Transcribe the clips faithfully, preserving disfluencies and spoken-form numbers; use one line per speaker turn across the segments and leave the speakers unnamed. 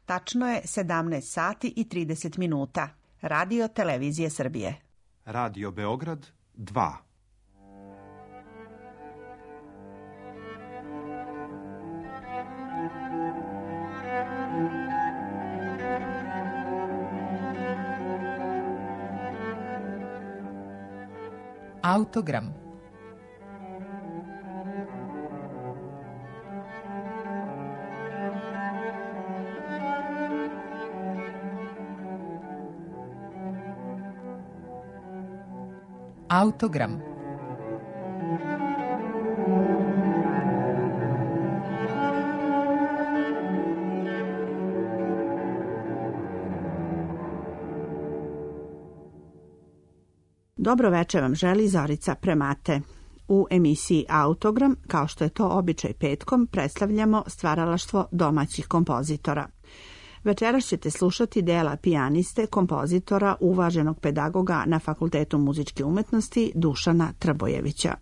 Tačno je sedamnaest sati i trideset minuta. Radio Televizije Srbije.
Radio Beograd dva.
Autogram. Autogram.
Dobro večer vam želi Zorica Premate. U emisiji Autogram, kao što je to običaj petkom, predstavljamo stvaralaštvo domaćih kompozitora. Večeras ćete slušati dela pijaniste, kompozitora, uvaženog pedagoga na Fakultetu muzičke umetnosti Dušana Trbojevića.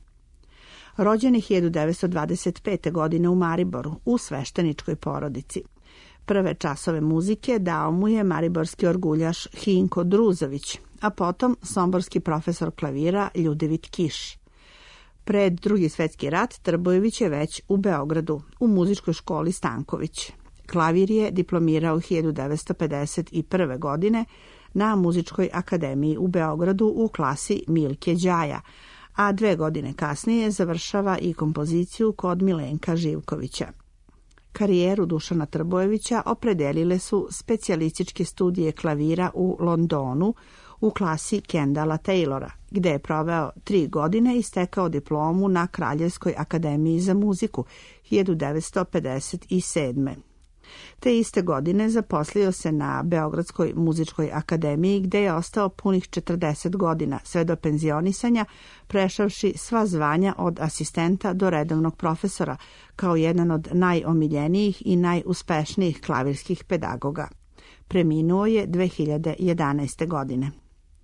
Rođen je hiljadu devetsto dvadeset pete. godine u Mariboru, u svešteničkoj porodici. Prve časove muzike dao mu je mariborski orguljaš Hinko Druzović, a potom somborski profesor klavira Ljudevit Kiš. Pred Drugi svjetski rat Trbojević je već u Beogradu, u muzičkoj školi Stanković. Klavir je diplomirao hiljadu devetsto pedeset prve. godine na Muzičkoj akademiji u Beogradu u klasi Milke Đaja, a dve godine kasnije završava i kompoziciju kod Milenka Živkovića. Karijeru Dušana Trbojevića opredelile su specijalističke studije klavira u Londonu u klasi Kendala Taylora, gde je proveo tri godine i stekao diplomu na Kraljevskoj akademiji za muziku hiljadu devetsto pedeset sedme. Te iste godine zaposlio se na Beogradskoj muzičkoj akademiji, gde je ostao punih četrdeset godina, sve do penzionisanja, prešavši sva zvanja od asistenta do redovnog profesora, kao jedan od najomiljenijih i najuspešnijih klavirskih pedagoga. Preminuo je dve hiljade jedanaeste. godine.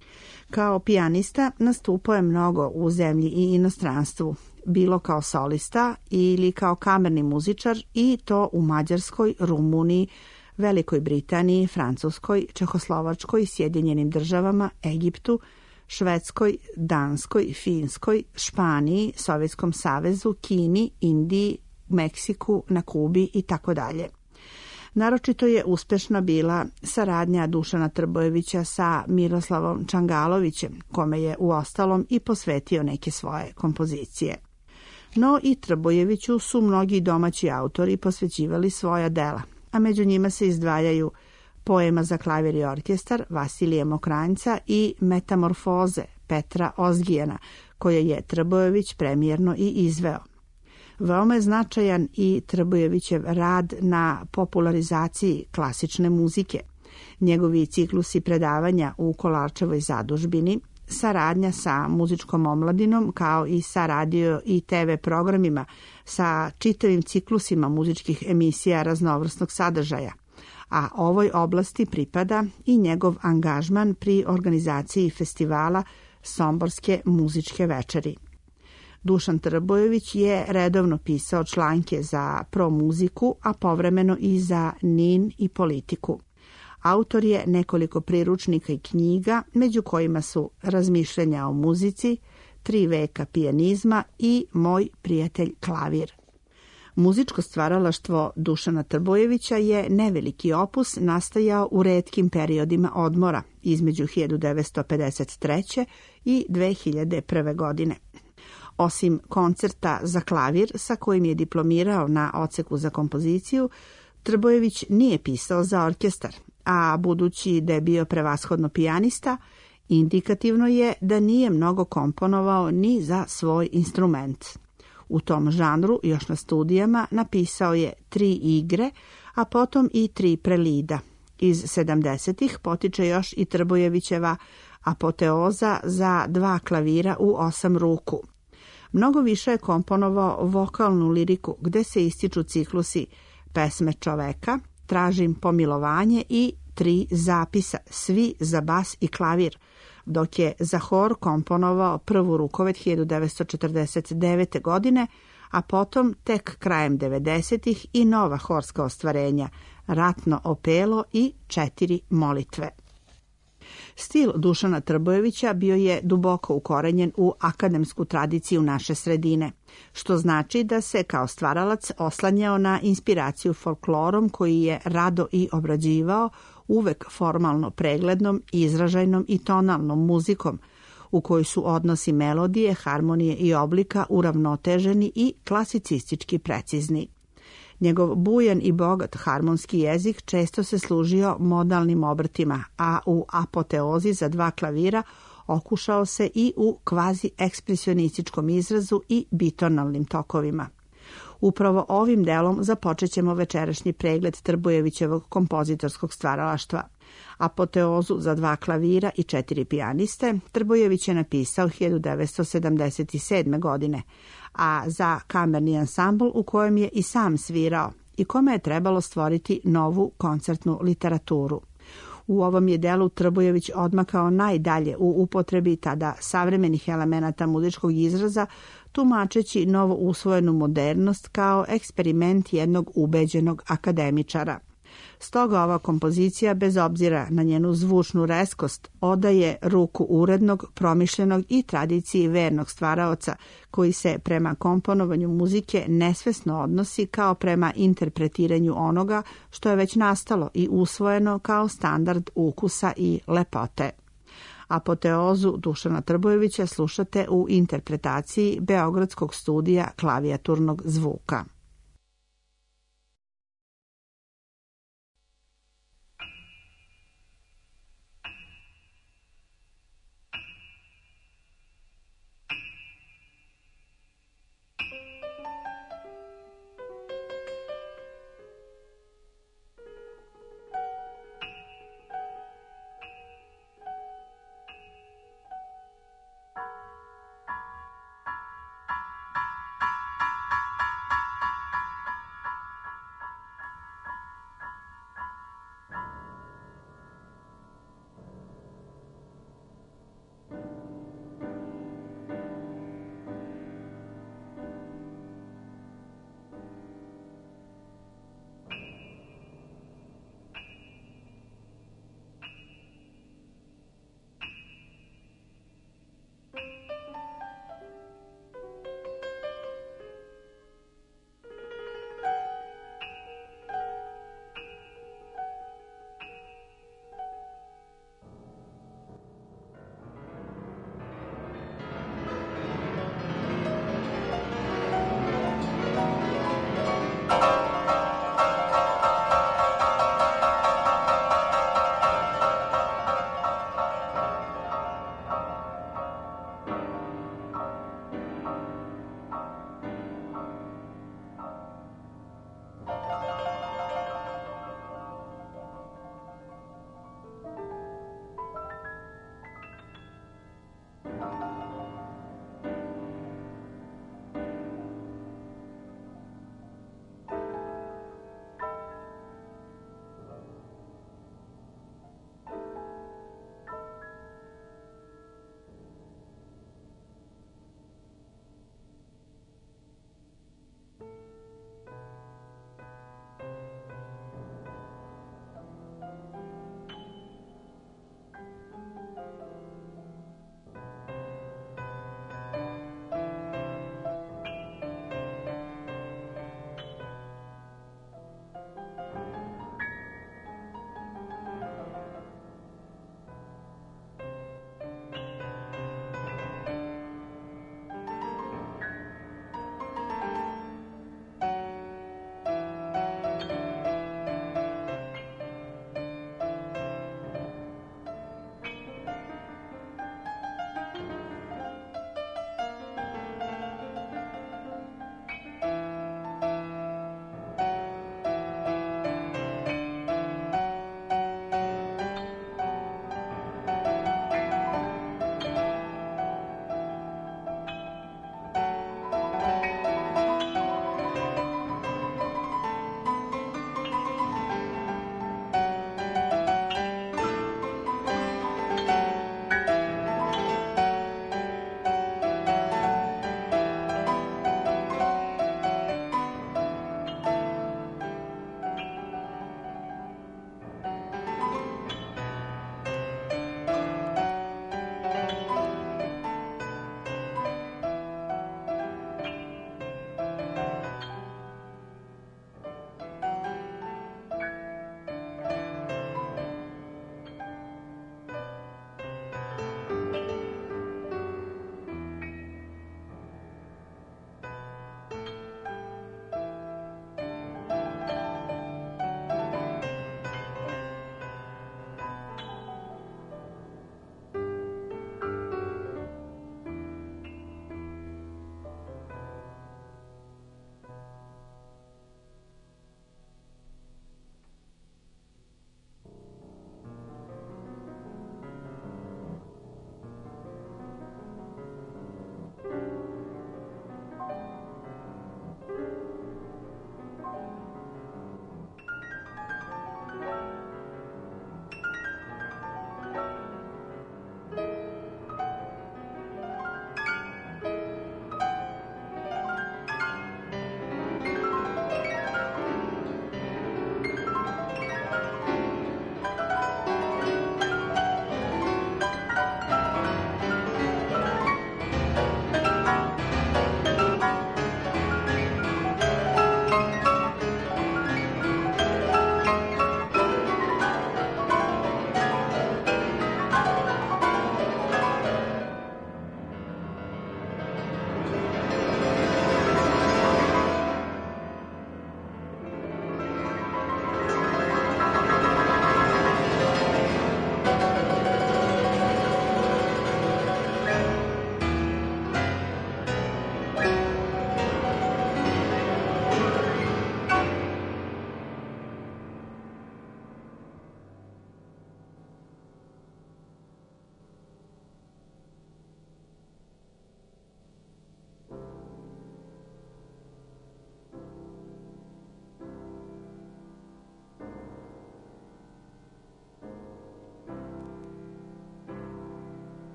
Kao pijanista nastupao je mnogo u zemlji i inostranstvu, bilo kao solista ili kao kamerni muzičar, i to u Mađarskoj, Rumuniji, Velikoj Britaniji, Francuskoj, Čehoslovačkoj, Sjedinjenim državama, Egiptu, Švedskoj, Danskoj, Finskoj, Španiji, Sovjetskom savezu, Kini, Indiji, Meksiku, na Kubi i tako dalje. Naročito je uspešna bila saradnja Dušana Trbojevića sa Miroslavom Čangalovićem, kome je uostalom i posvetio neke svoje kompozicije. No i Trbojeviću su mnogi domaći autori posvećivali svoja dela, a među njima se izdvajaju Poema za klavir i orkestar Vasilije Mokranjca i Metamorfoze Petra Ozgijana, koje je Trbojević premijerno i izveo. Veoma je značajan i Trbojevićev rad na popularizaciji klasične muzike. Njegovi ciklusi predavanja u Kolarčevoj zadužbini, saradnja sa muzičkom omladinom, kao i sa radio i te ve programima, sa čitavim ciklusima muzičkih emisija raznovrsnog sadržaja. A ovoj oblasti pripada i njegov angažman pri organizaciji festivala Somborske muzičke večeri. Dušan Trbojević je redovno pisao članke za Pro muziku, a povremeno i za Nin i Politiku. Autor je nekoliko priručnika i knjiga, među kojima su Razmišljanja o muzici, Tri veka pijanizma i Moj prijatelj klavir. Muzičko stvaralaštvo Dušana Trbojevića je neveliki opus nastajao u retkim periodima odmora između hiljadu devetsto pedeset treće. i dve hiljade prve. godine. Osim koncerta za klavir, sa kojim je diplomirao na odseku za kompoziciju, Trbojević nije pisao za orkestar, a budući da je bio prevashodno pijanista, indikativno je da nije mnogo komponovao ni za svoj instrument. U tom žanru, još na studijama, napisao je tri igre, a potom i tri prelida. Iz sedamdesetih potiče još i Trbojevićeva apoteoza za dva klavira u osam ruku. Mnogo više je komponovao vokalnu liriku, gde se ističu ciklusi Pesme čoveka, Tražim pomilovanje i Tri zapisa, svi za bas i klavir, dok je za hor komponovao prvu rukovet hiljadu devetsto četrdeset devete. godine, a potom tek krajem devedesetih i nova horska ostvarenja Ratno opelo i Četiri molitve. Stil Dušana Trbojevića bio je duboko ukorenjen u akademsku tradiciju naše sredine, što znači da se kao stvaralac oslanjao na inspiraciju folklorom koji je rado i obrađivao, uvek formalno preglednom, izražajnom i tonalnom muzikom, u kojoj su odnosi melodije, harmonije i oblika uravnoteženi i klasicistički precizni. Njegov bujan i bogat harmonski jezik često se služio modalnim obrtima, a u apoteozi za dva klavira okušao se i u kvazi ekspresionističkom izrazu i bitonalnim tokovima. Upravo ovim delom započet ćemo večerašnji pregled Trbojevićevog kompozitorskog stvaralaštva. Apoteozu za dva klavira i četiri pijaniste Trbojević je napisao hiljadu devetsto sedamdeset sedme. godine, a za kamerni ansambl u kojem je i sam svirao i kome je trebalo stvoriti novu koncertnu literaturu. U ovom je delu Trbojević odmakao najdalje u upotrebi tada savremenih elemenata muzičkog izraza, tumačeći novo usvojenu modernost kao eksperiment jednog ubeđenog akademičara. Stoga ova kompozicija, bez obzira na njenu zvučnu reskost, odaje ruku urednog, promišljenog i tradiciji vernog stvaraoca, koji se prema komponovanju muzike nesvesno odnosi kao prema interpretiranju onoga što je već nastalo i usvojeno kao standard ukusa i lepote. Apoteozu Dušana Trbojevića slušate u interpretaciji Beogradskog studija klavijaturnog zvuka.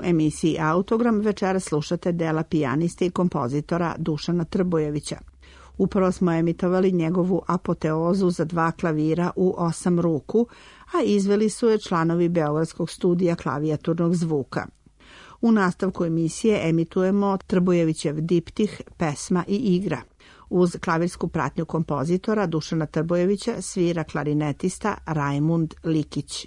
emisiji Autogram večera slušate dela pijaniste i kompozitora Dušana Trbojevića. Upravo smo emitovali njegovu apoteozu za dva klavira u osam ruku, a izveli su je članovi Beogradskog studija klavijaturnog zvuka. U nastavku emisije emitujemo Trbojevićev diptih Pesma i igra. Uz klavirsku pratnju kompozitora Dušana Trbojevića svira klarinetista Rajmund Likić.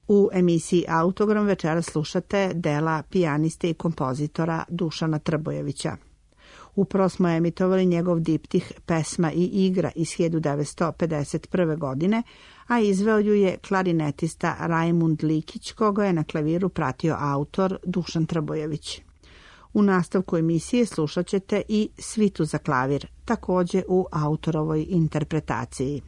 U emisiji Autogram večeras slušate dela pijaniste i kompozitora Dušana Trbojevića. Upravo smo emitovali njegov diptih Pesma i igra iz hiljadu devetsto pedeset prve. godine, a izveo ju je klarinetista Rajmund Likić, koga je na klaviru pratio autor Dušan Trbojević. U nastavku emisije slušat ćete i Svitu za klavir, takođe u autorovoj interpretaciji.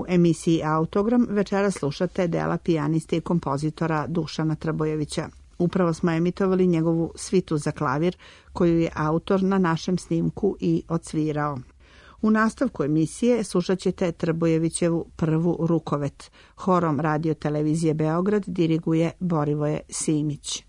emisiji Autogram večera slušate dela pijaniste i kompozitora Dušana Trbojevića. Upravo smo emitovali njegovu svitu za klavir, koju je autor na našem snimku i odsvirao. U nastavku emisije slušat ćete Trbojevićevu prvu Rukovet. Horom Radio Televizije Beograd diriguje Borivoje Simić.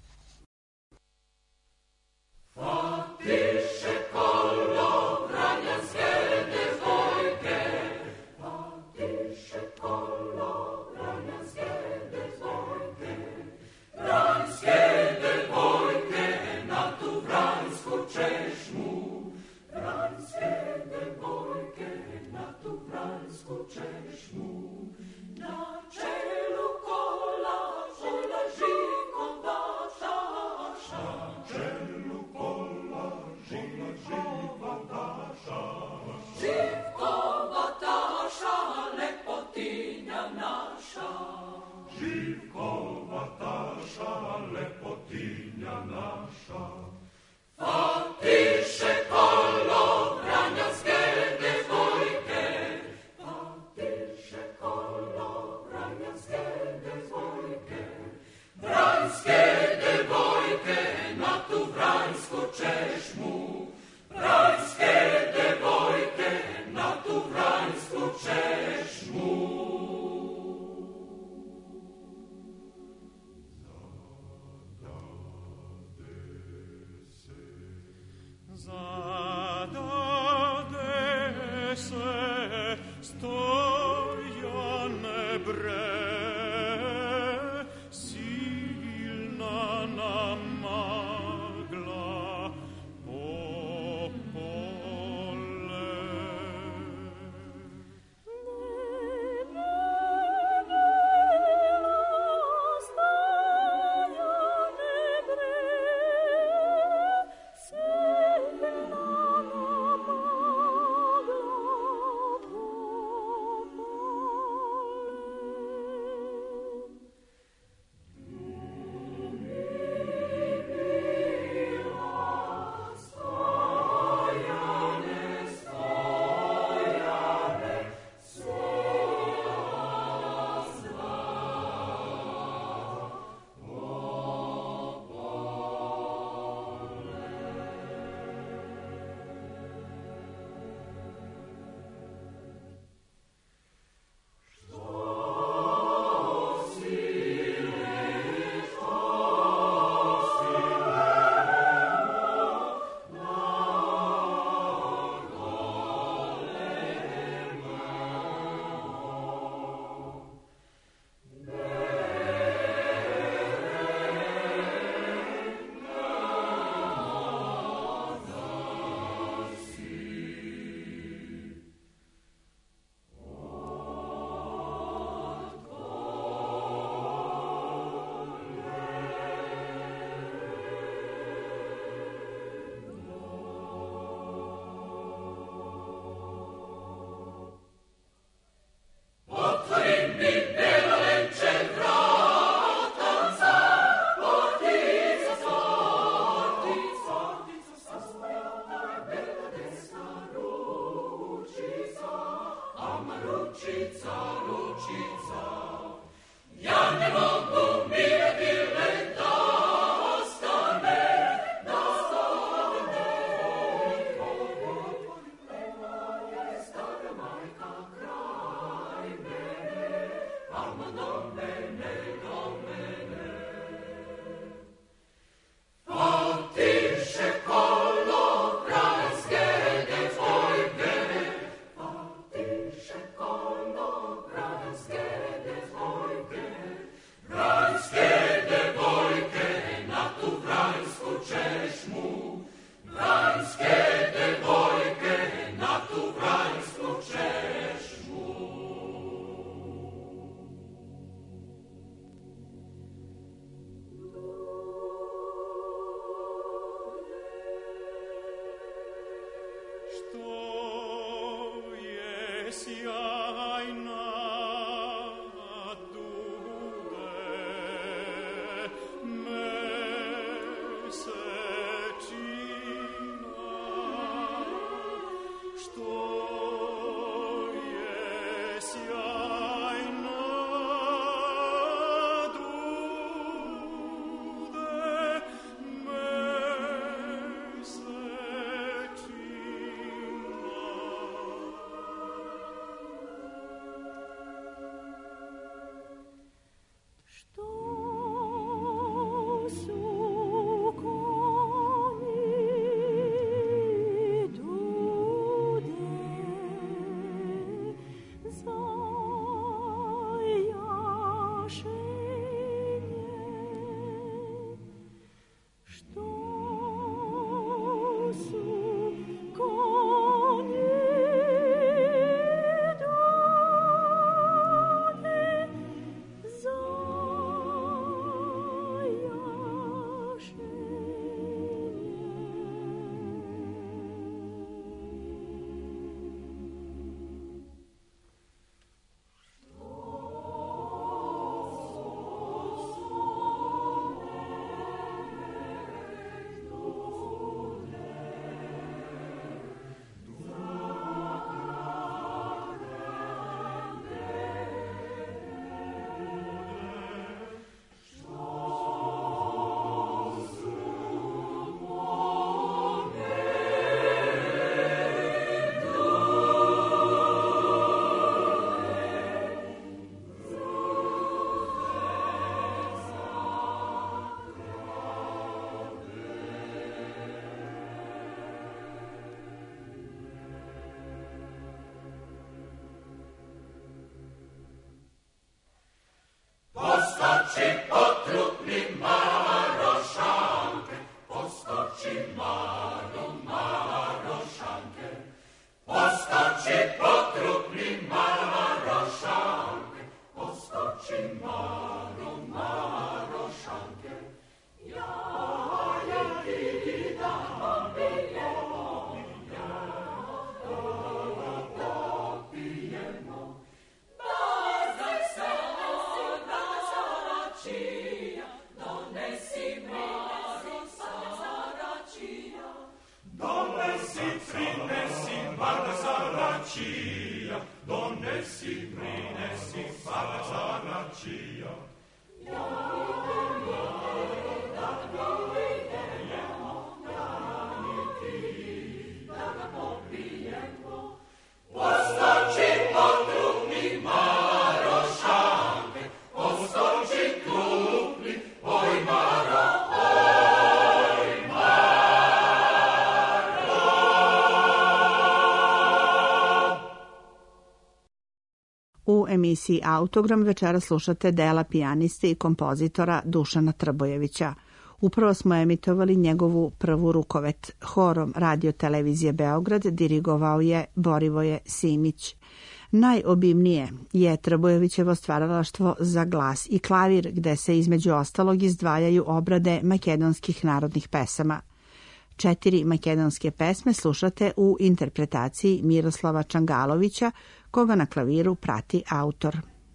U emisiji Autogram večera slušate dela pijaniste i kompozitora Dušana Trbojevića. Upravo smo emitovali njegovu prvu rukovet. Horom Radio Televizije Beograd dirigovao je Borivoje Simić. Najobimnije je Trbojevićevo stvaralaštvo za glas i klavir, gde se između ostalog izdvajaju obrade makedonskih narodnih pesama. Četiri makedonske pesme slušate u interpretaciji Miroslava Čangalovića, koga na klaviru prati autor.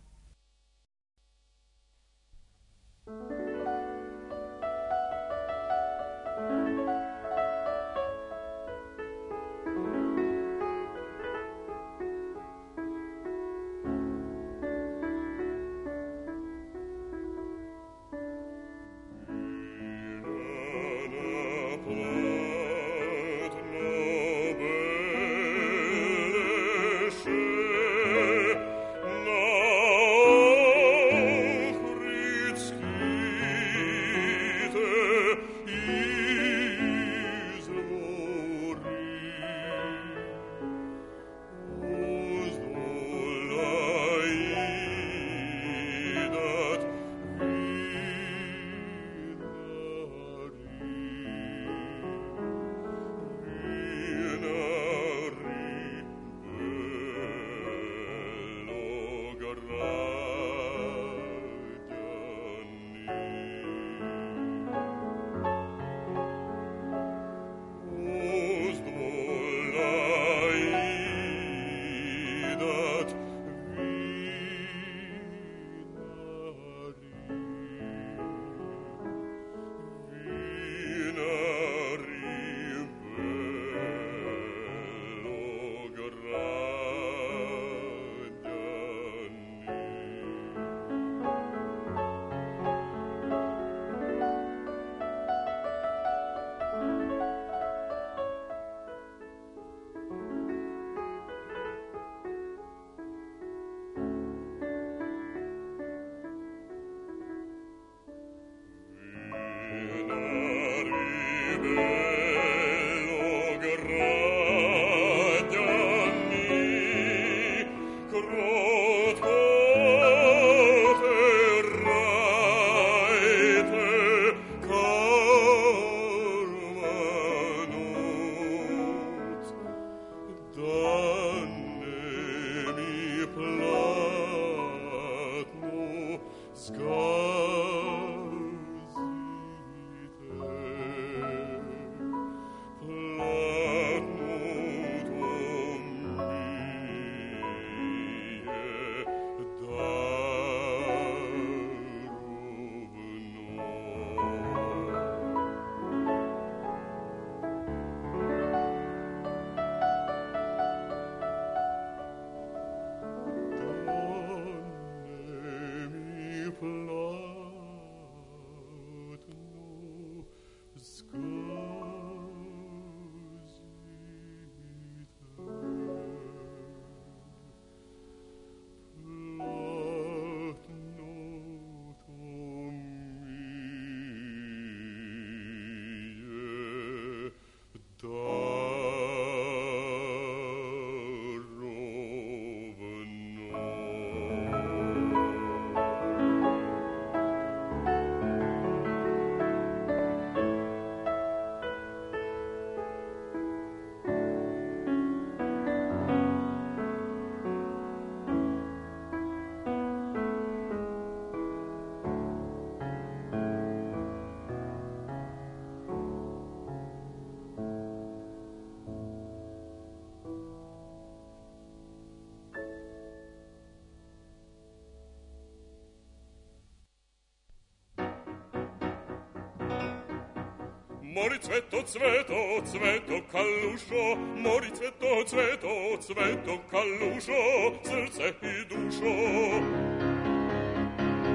Mori cveto, cveto, cveto kalušo, mori cveto, cveto, cveto kalušo, srce i dušo.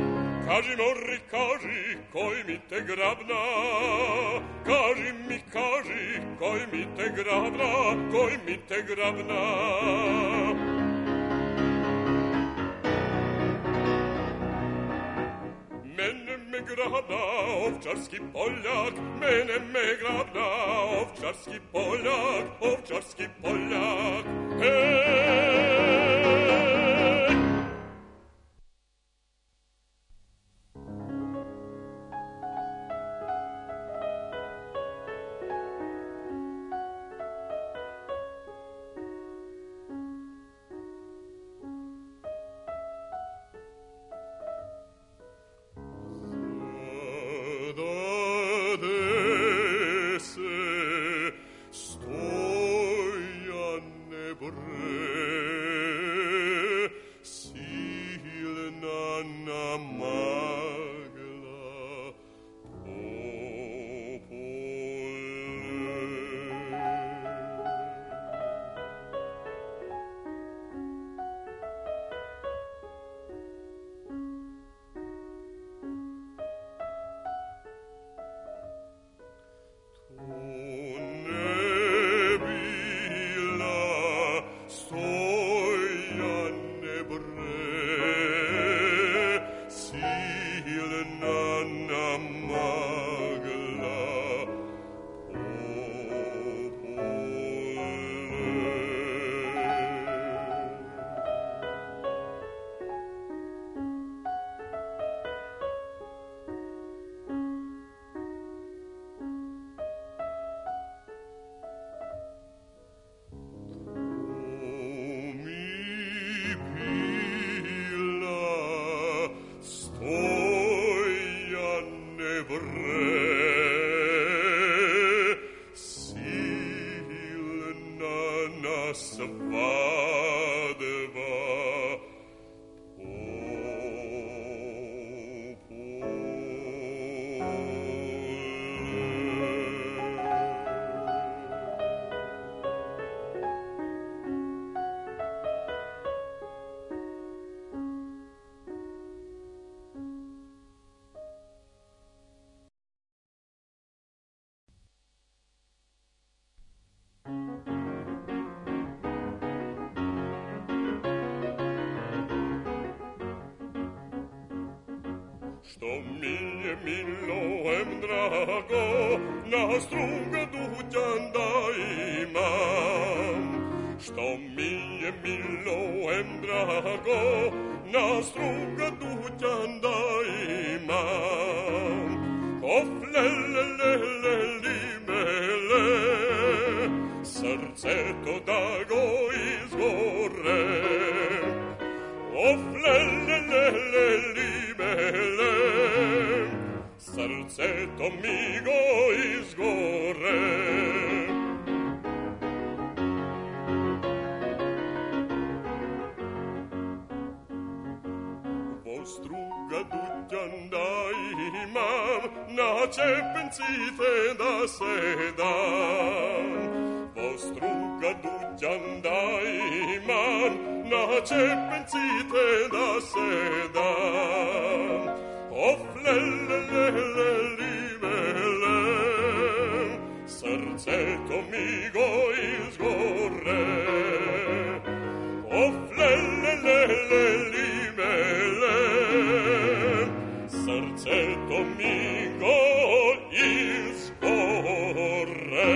Kaži, mori, kaži, koj mi te grabna, kaži mi, kaži, koj mi te grabna, koj mi te grabna. Mene me grabna, ovčarski poljak, mene me grabna, ovčarski poljak, ovčarski poljak, hej! Što mi je milo, em drago, na struga dućan da imam. Što mi je milo, em drago, na struga dućan da imam. Of lele lele limele, srce to da go izgore. Of lele lele limele, srce to mi go izgore. Vostruga dućan da imam, na čepencite da sedam. Vostruga dućan da imam, na čepencite da sedam. Of lele lele limele, srce to mi go izgore. Of lele lele limele, srce to mi go izgore.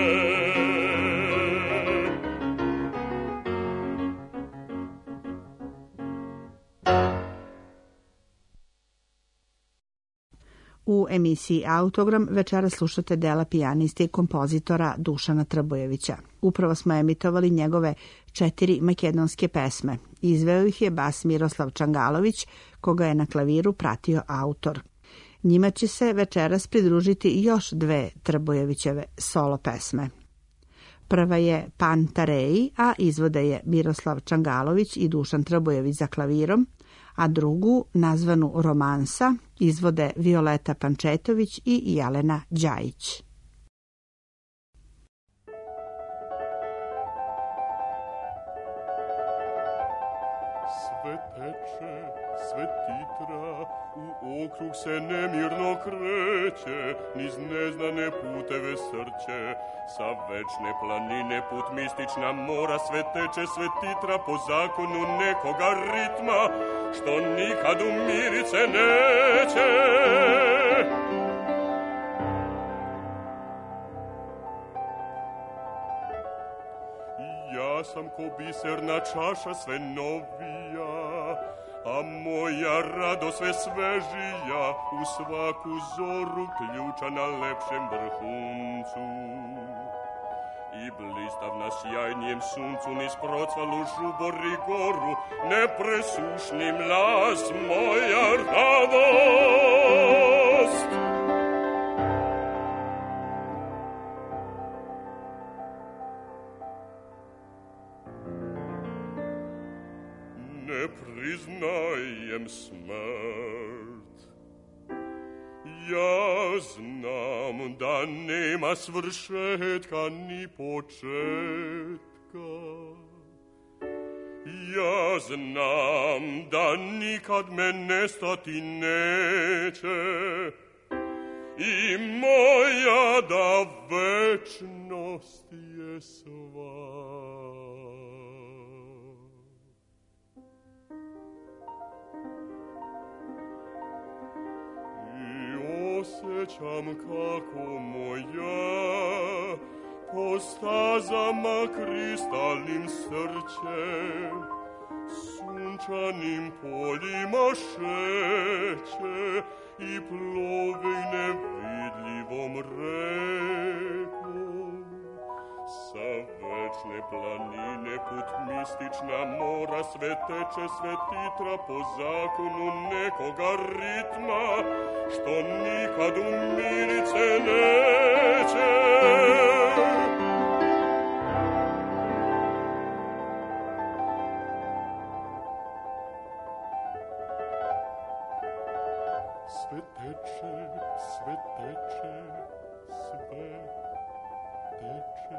U emisiji Autogram večera slušate dela pijaniste i kompozitora Dušana Trbojevića. Upravo smo emitovali njegove četiri makedonske pesme. Izveo ih je bas Miroslav Čangalović, koga je na klaviru pratio autor. Njima će se večeras pridružiti još dve Trbojevićeve solo pesme. Prva je Pantareji, a izvode je Miroslav Čangalović i Dušan Trbojević za klavirom, a drugu, nazvanu Romansa, izvode Violeta Pančetović i Jelena Đajić.
Sve teče Svetitra u okrug se nemirno kreće, niz neznane puteve srće, sa večne planine put mistična mora, sve teče Svetitra po zakonu nekoga ritma, što nikad umirit se neće. Ja sam ko biserna čaša sve novija, a moja rado sve svežija, u svaku zoru ključa na lepšem vrhuncu. I blistav na sjajnijem suncu, niz procvalu žubori goru, nepresušni mlas moja radost. Ne priznajem smrt, ja znam da nema svršetka ni početka. Ja znam da nikad me nestati neće i moja da večnost je sva. Osjećam kako moja po stazama kristalnim srce, sunčanim poljima šeće i plove nevidljivom rekom. Sa večne planine put mistična mora, sve teče Svetitra po zakonu nekoga ritma, što nikad umirit se neće. Sve teče, sve teče, sve teče, teče.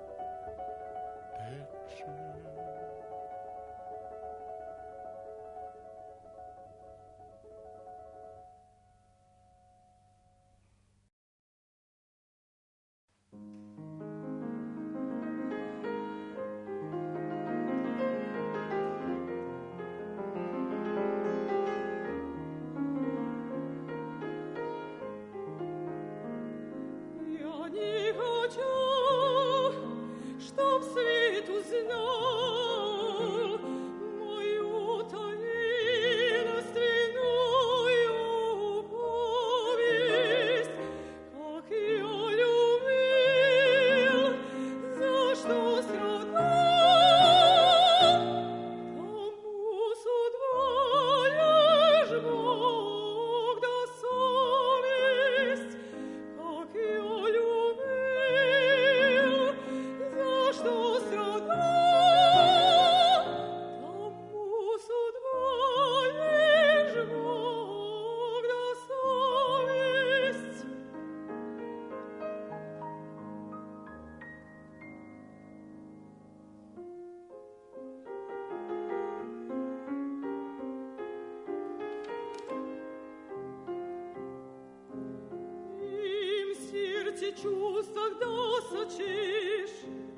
Чувствах досочишь,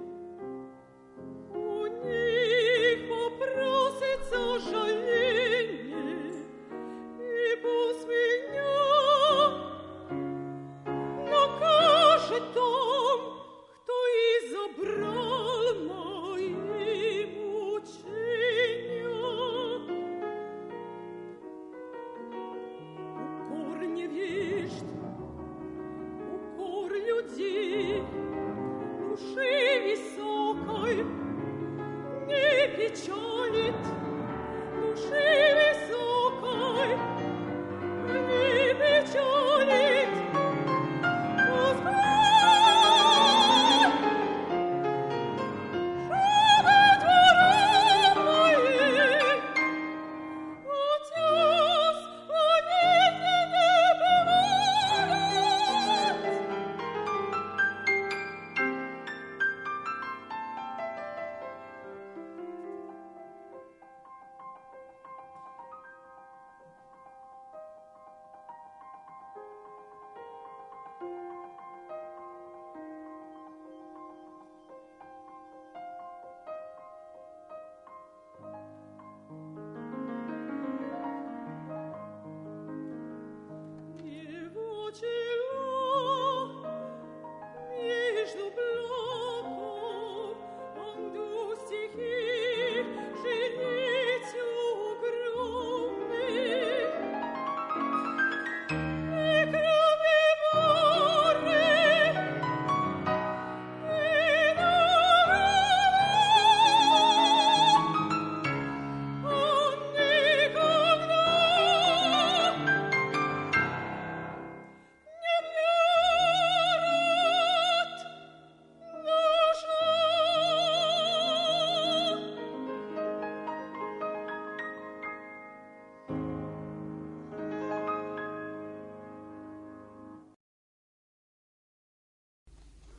у них попросится жаление и пусть меня накажет том, кто изобрал мои мучения. Укор не вижд, людей, душа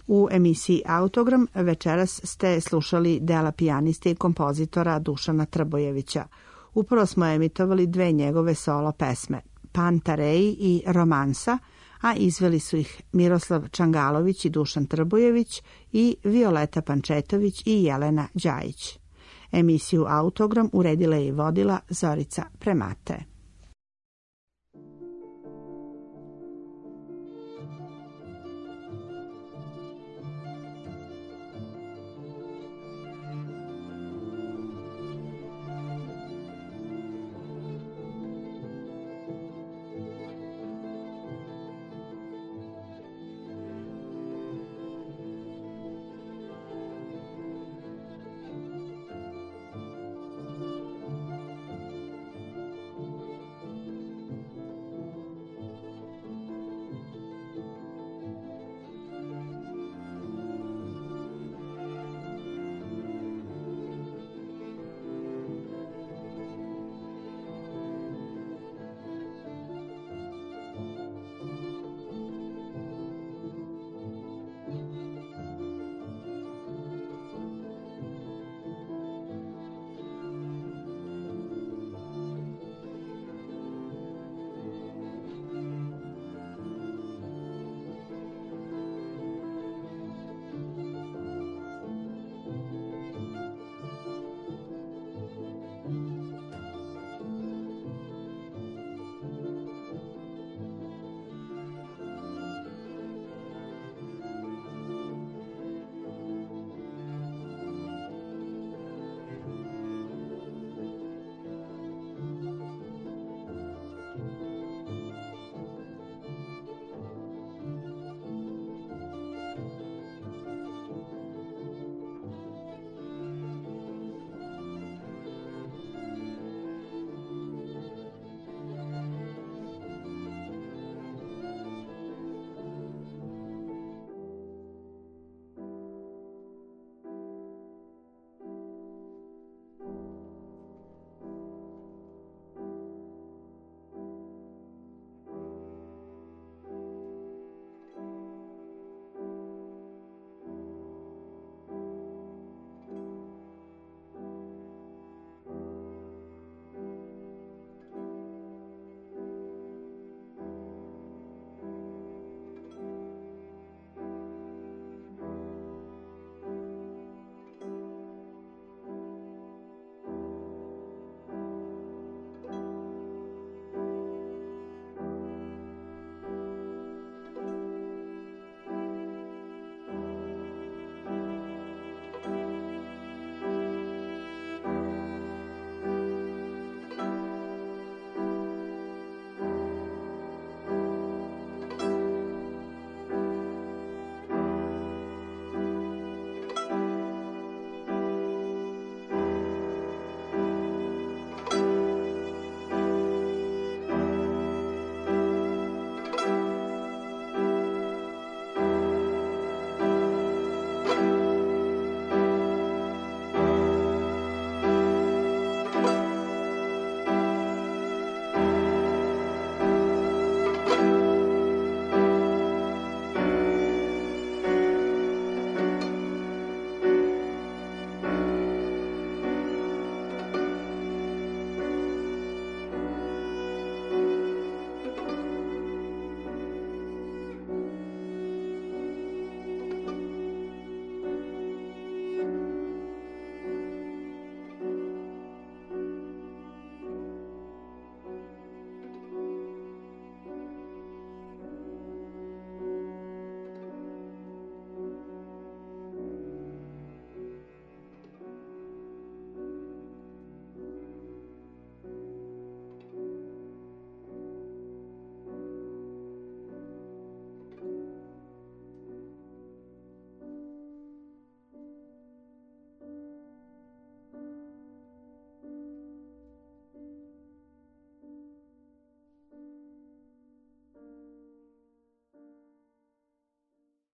U emisiji Autogram večeras ste slušali dela pijaniste i kompozitora Dušana Trbojevića. Upravo smo emitovali dve njegove solo pesme, Pantareji i Romansa, a izveli su ih Miroslav Čangalović i Dušan Trbojević i Violeta Pančetović i Jelena Đajić. Emisiju Autogram uredila je i vodila Zorica Premate.